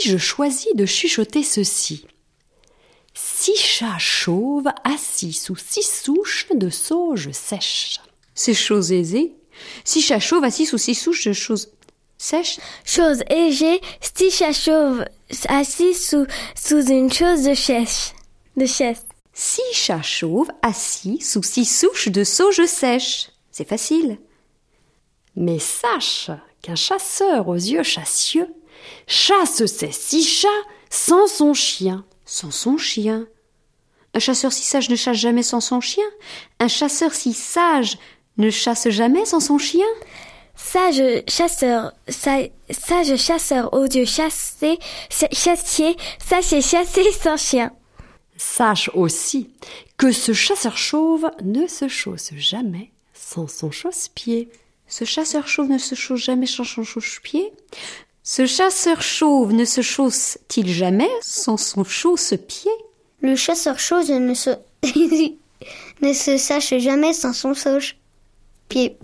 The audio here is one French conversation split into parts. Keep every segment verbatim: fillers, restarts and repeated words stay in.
je choisis de chuchoter ceci? Six chats chauves assis sous six souches de sauge sèche. C'est chose aisée. Six chats chauves assis sous six souches de choses sèches. Chose aisée, six chats chauves assis sous, sous une chose de chaise. De chaise. Six chats chauves assis sous six souches de sauge sèche. C'est facile. Mais sache qu'un chasseur aux yeux chassieux chasse ses six chats sans son chien. Sans son chien. Un chasseur si sage ne chasse jamais sans son chien. Un chasseur si sage ne chasse jamais sans son chien. Sage chasseur, sa, sage chasseur aux yeux chassés, chassier, sache et chasser sans chien. Sache aussi que ce chasseur chauve ne se chausse jamais sans son chausse-pied. Ce chasseur chauve ne se chausse jamais sans son chausse-pied. Ce chasseur chauve ne se chausse-t-il jamais sans son chausse-pied? Le chasseur chauve ne se, ne se sache jamais sans son chausse-pied.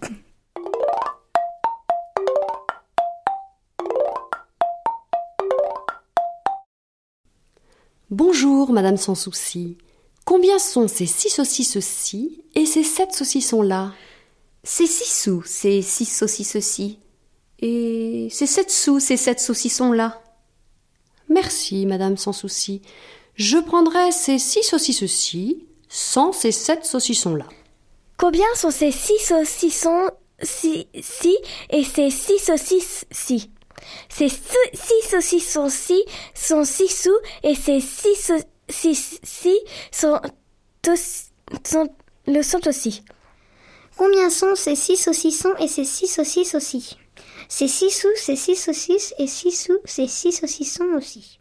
Bonjour, Madame Sans Souci. Combien sont ces six saucisses-ci et ces sept saucissons-là? C'est six sous, ces six saucisses-ci. Et c'est sept sous, ces sept saucissons-là. Merci, Madame Sans Souci. Je prendrai ces six saucisses-ci sans ces sept saucissons-là. Combien sont ces six saucissons-ci et ces six saucisses-ci? Ces six saucissons-ci sont six sous et ces six saucisses-ci sont, sont, le sont aussi. Combien sont ces six saucissons et ces six saucisses aussi? C'est six sous, c'est six saucisses et six sous, c'est six saucissons aussi.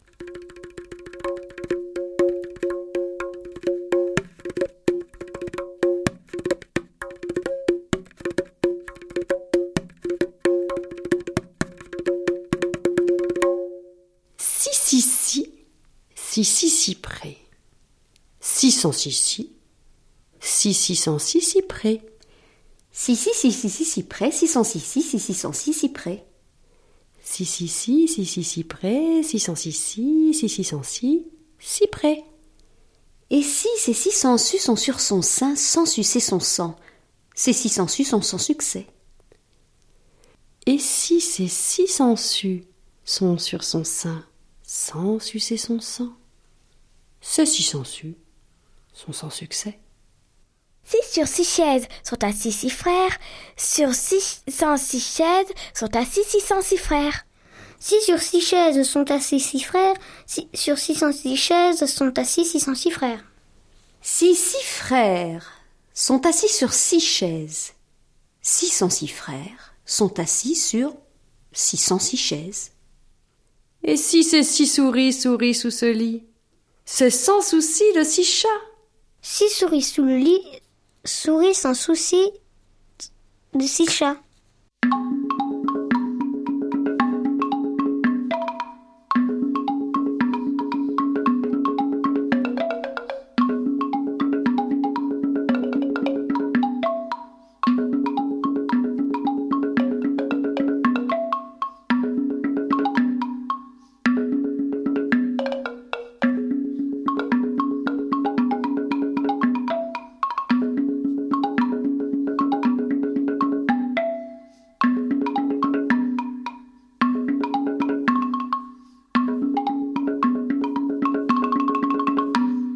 Six six si, six six si près. Six cent six si, six six cent six si près. Six six six six six si près, six cent six six six six cent six si près. Six six six six six si près, six cent six six six six cent six si près. Et si ces six sangsues sont sur son sein sans sucer son sang, ces six sangsues sont sans succès. Et si ces six sangsues sont sur son sein sans sucer son sang, ces six sangsues sont sans succès. Six sur six chaises sont assis six frères, sur six cent six chaises sont assis six cent six frères. Six sur six chaises sont assis six frères, six sur six cent six chaises sont assis six cent six frères. Si six frères sont assis sur six chaises, six cent six frères sont assis sur six cent six chaises. Et si ces six souris souris sous ce lit, c'est sans souci de six chats. Six souris sous le lit, souris sans souci de six chats.